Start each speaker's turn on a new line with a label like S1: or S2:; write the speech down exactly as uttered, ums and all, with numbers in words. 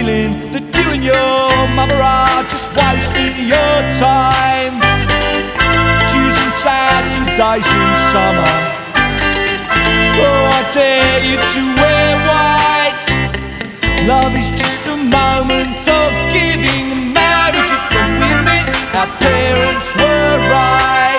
S1: feeling that you and your mother are just wasting your time, choosing Saturdays in summer. Oh, I dare you to wear white. Love is just a moment of giving, and marriage is when we admit our parents were right.